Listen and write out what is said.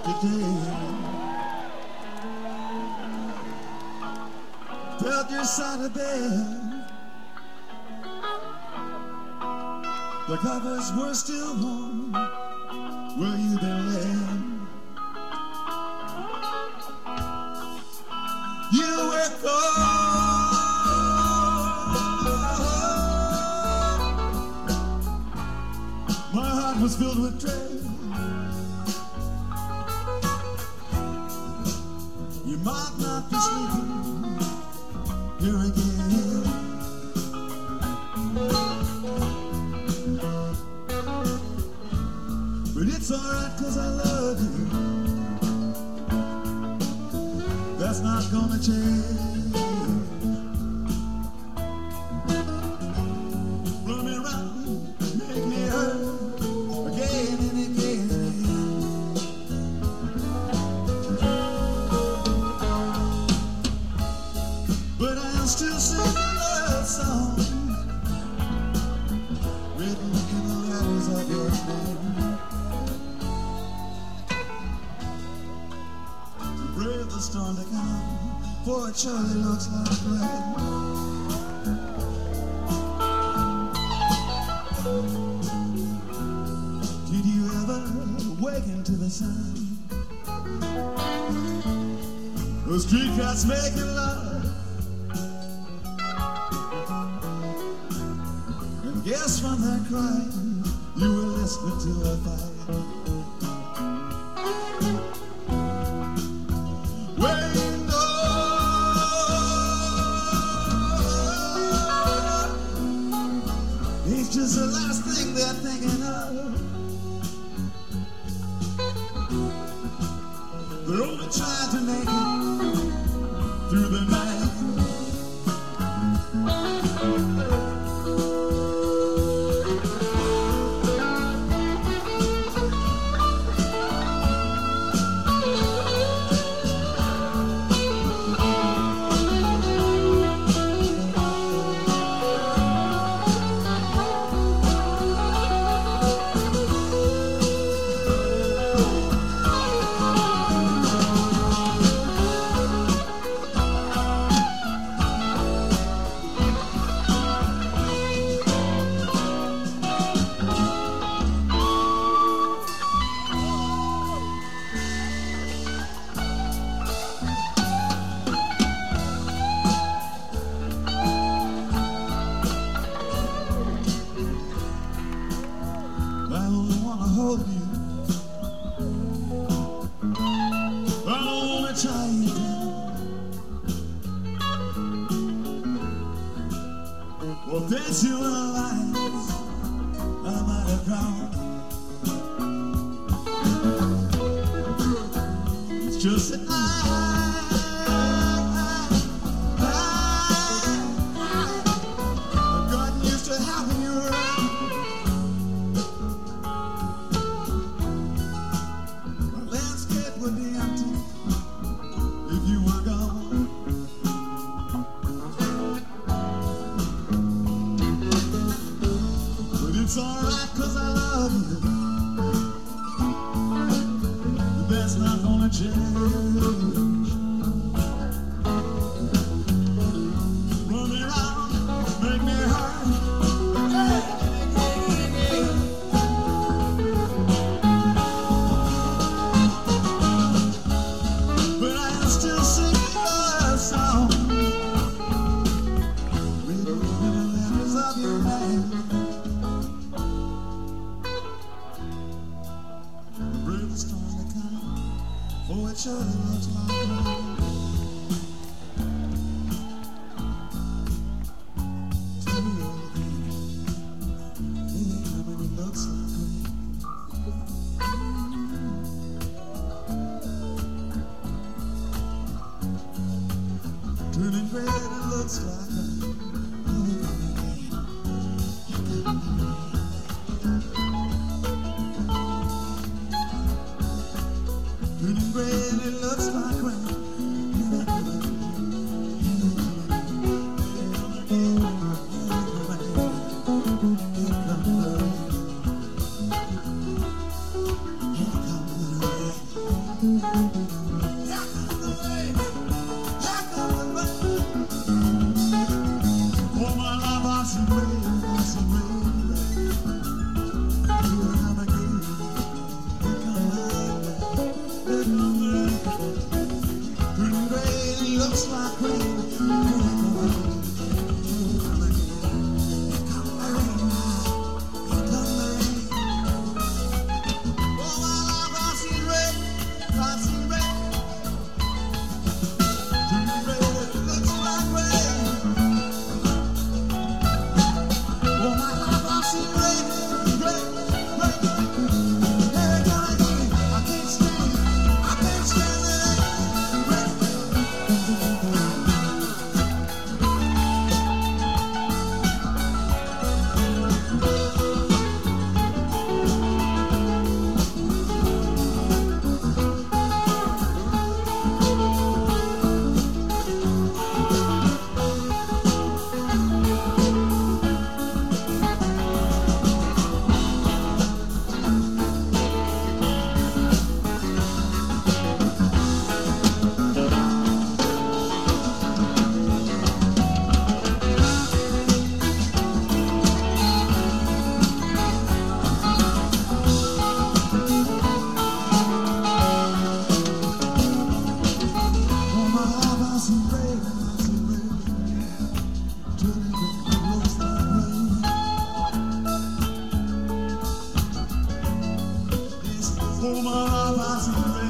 today. Felt your side of bed. The covers were still warm where you been laid. You were cold. My heart was filled with dread. You might not be sleeping here again. But it's alright 'cause I love you. That's not gonna change. Run me round, make me hurt again and again. But I'll still sing a love song written in the letters of your name. Brave the storm to come, for it surely looks like rain. Did you ever awaken to the sun? Those street cats making love, and guess from that crying you were listening to a fight. It's just the last thing they're thinking of. They're only trying to make it through the night. I only wanna hold you. I don't wanna tie you down. Well, dance you in the lights I might have drowned. It's just that I've gotten used to having you around. Would be empty if you were gone. But it's alright 'cause I love you. That's not gonna change. Run me around, make me hurt. Still sing a song written in the letters of your name. Brave the storm to come, for it surely looks like rain. Tell me when it looks like rain. Turning red, it looks like turning red, it looks like All my life I see